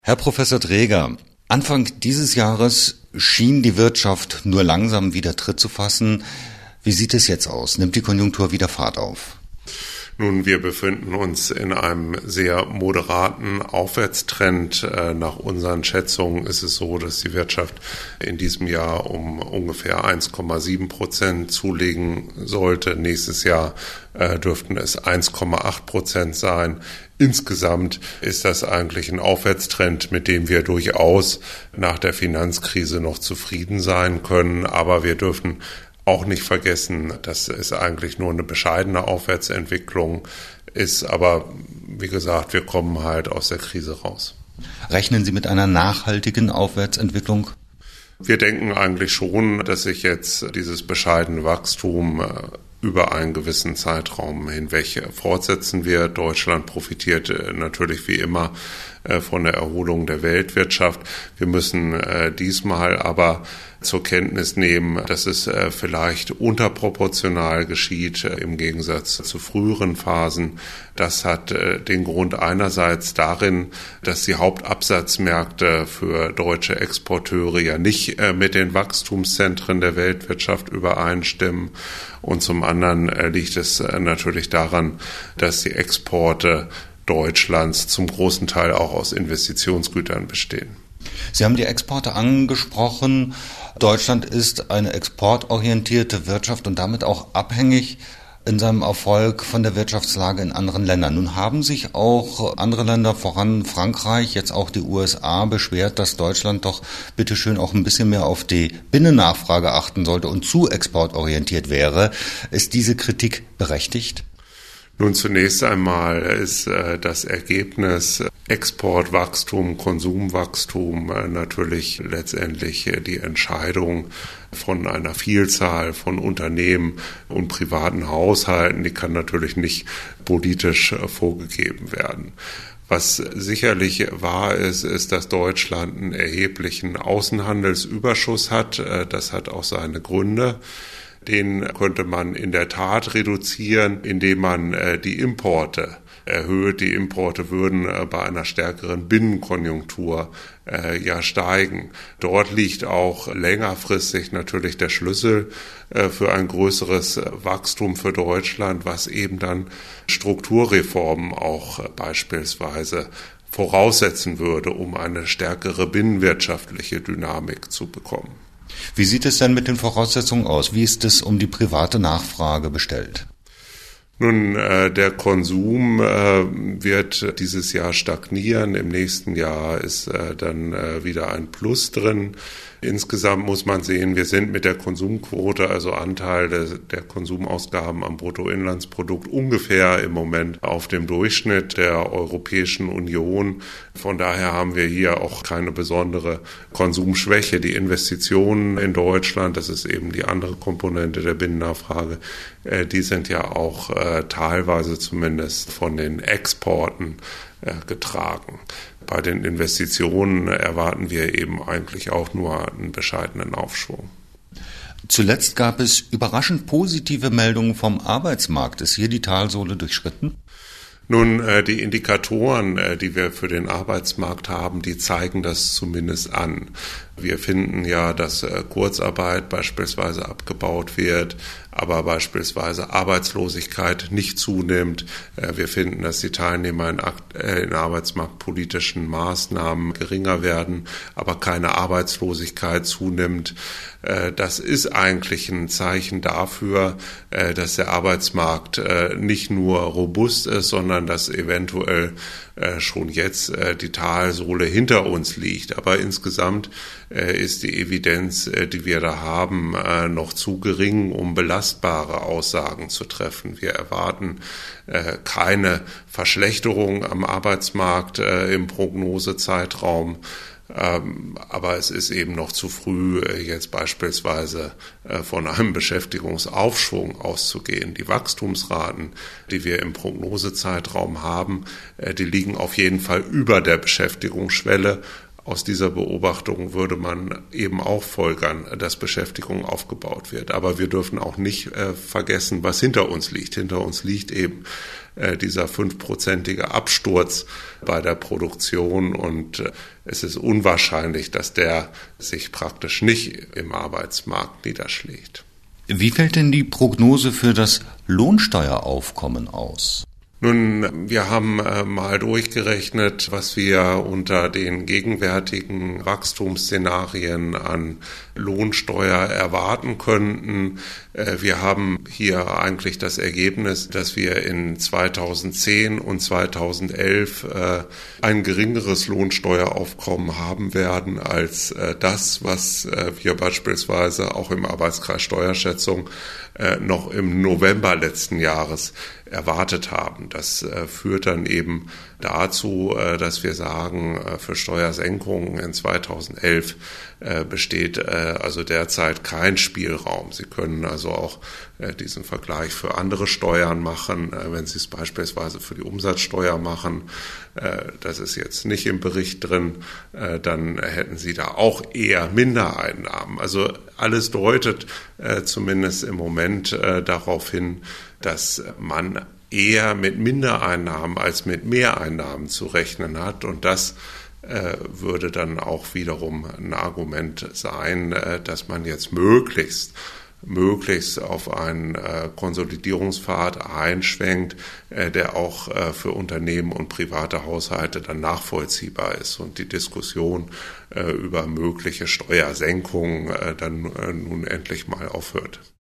Herr Professor Dreger, Anfang dieses Jahres schien die Wirtschaft nur langsam wieder Tritt zu fassen. Wie sieht es jetzt aus? Nimmt die Konjunktur wieder Fahrt auf? Nun, wir befinden uns in einem sehr moderaten Aufwärtstrend. Nach unseren Schätzungen ist es so, dass die Wirtschaft in diesem Jahr um ungefähr 1,7% zulegen sollte. Nächstes Jahr dürften es 1,8% sein. Insgesamt ist das eigentlich ein Aufwärtstrend, mit dem wir durchaus nach der Finanzkrise noch zufrieden sein können. Aber wir dürfen auch nicht vergessen, dass es eigentlich nur eine bescheidene Aufwärtsentwicklung ist. Aber wie gesagt, wir kommen halt aus der Krise raus. Rechnen Sie mit einer nachhaltigen Aufwärtsentwicklung? Wir denken eigentlich schon, dass sich jetzt dieses bescheidene Wachstum über einen gewissen Zeitraum hinweg fortsetzen wird. Deutschland profitiert natürlich wie immer von der Erholung der Weltwirtschaft. Wir müssen diesmal aber zur Kenntnis nehmen, dass es vielleicht unterproportional geschieht im Gegensatz zu früheren Phasen. Das hat den Grund einerseits darin, dass die Hauptabsatzmärkte für deutsche Exporteure ja nicht mit den Wachstumszentren der Weltwirtschaft übereinstimmen. Und zum anderen liegt es natürlich daran, dass die Exporte Deutschlands zum großen Teil auch aus Investitionsgütern bestehen. Sie haben die Exporte angesprochen. Deutschland ist eine exportorientierte Wirtschaft und damit auch abhängig in seinem Erfolg von der Wirtschaftslage in anderen Ländern. Nun haben sich auch andere Länder, voran Frankreich, jetzt auch die USA, beschwert, dass Deutschland doch bitteschön auch ein bisschen mehr auf die Binnennachfrage achten sollte und zu exportorientiert wäre. Ist diese Kritik berechtigt? Nun, zunächst einmal ist das Ergebnis Exportwachstum, Konsumwachstum natürlich letztendlich die Entscheidung von einer Vielzahl von Unternehmen und privaten Haushalten. Die kann natürlich nicht politisch vorgegeben werden. Was sicherlich wahr ist, ist, dass Deutschland einen erheblichen Außenhandelsüberschuss hat. Das hat auch seine Gründe. Den könnte man in der Tat reduzieren, indem man die Importe erhöht. Die Importe würden bei einer stärkeren Binnenkonjunktur steigen. Dort liegt auch längerfristig natürlich der Schlüssel für ein größeres Wachstum für Deutschland, was eben dann Strukturreformen auch beispielsweise voraussetzen würde, um eine stärkere binnenwirtschaftliche Dynamik zu bekommen. Wie sieht es denn mit den Voraussetzungen aus? Wie ist es um die private Nachfrage bestellt? Nun, der Konsum wird dieses Jahr stagnieren. Im nächsten Jahr ist dann wieder ein Plus drin. Insgesamt muss man sehen, wir sind mit der Konsumquote, also Anteil der Konsumausgaben am Bruttoinlandsprodukt, ungefähr im Moment auf dem Durchschnitt der Europäischen Union. Von daher haben wir hier auch keine besondere Konsumschwäche. Die Investitionen in Deutschland, das ist eben die andere Komponente der Binnennachfrage, die sind ja auch teilweise zumindest von den Exporten getragen. Bei den Investitionen erwarten wir eben eigentlich auch nur einen bescheidenen Aufschwung. Zuletzt gab es überraschend positive Meldungen vom Arbeitsmarkt. Ist hier die Talsohle durchschritten? Nun, die Indikatoren, die wir für den Arbeitsmarkt haben, die zeigen das zumindest an. Wir finden ja, dass Kurzarbeit beispielsweise abgebaut wird, aber beispielsweise Arbeitslosigkeit nicht zunimmt. Wir finden, dass die Teilnehmer in arbeitsmarktpolitischen Maßnahmen geringer werden, aber keine Arbeitslosigkeit zunimmt. Das ist eigentlich ein Zeichen dafür, dass der Arbeitsmarkt nicht nur robust ist, sondern dass eventuell schon jetzt die Talsohle hinter uns liegt. Aber insgesamt ist die Evidenz, die wir da haben, noch zu gering, um belastbare Aussagen zu treffen. Wir erwarten keine Verschlechterung am Arbeitsmarkt im Prognosezeitraum. Aber es ist eben noch zu früh, jetzt beispielsweise von einem Beschäftigungsaufschwung auszugehen. Die Wachstumsraten, die wir im Prognosezeitraum haben, die liegen auf jeden Fall über der Beschäftigungsschwelle. Aus dieser Beobachtung würde man eben auch folgern, dass Beschäftigung aufgebaut wird. Aber wir dürfen auch nicht vergessen, was hinter uns liegt. Hinter uns liegt eben dieser 5%ige Absturz bei der Produktion und es ist unwahrscheinlich, dass der sich praktisch nicht im Arbeitsmarkt niederschlägt. Wie fällt denn die Prognose für das Lohnsteueraufkommen aus? Nun, wir haben mal durchgerechnet, was wir unter den gegenwärtigen Wachstumsszenarien an Lohnsteuer erwarten könnten. Wir haben hier eigentlich das Ergebnis, dass wir in 2010 und 2011 ein geringeres Lohnsteueraufkommen haben werden als das, was wir beispielsweise auch im Arbeitskreis Steuerschätzung noch im November letzten Jahres erwartet haben. Das führt dann eben dazu, dass wir sagen, für Steuersenkungen in 2011 besteht also derzeit kein Spielraum. Sie können also auch diesen Vergleich für andere Steuern machen, wenn Sie es beispielsweise für die Umsatzsteuer machen. Das ist jetzt nicht im Bericht drin, dann hätten Sie da auch eher Mindereinnahmen. Also alles deutet zumindest im Moment darauf hin, dass man eher mit Mindereinnahmen als mit Mehreinnahmen zu rechnen hat. Und das würde dann auch wiederum ein Argument sein, dass man jetzt möglichst auf einen Konsolidierungspfad einschwenkt, der auch für Unternehmen und private Haushalte dann nachvollziehbar ist und die Diskussion über mögliche Steuersenkungen dann nun endlich mal aufhört.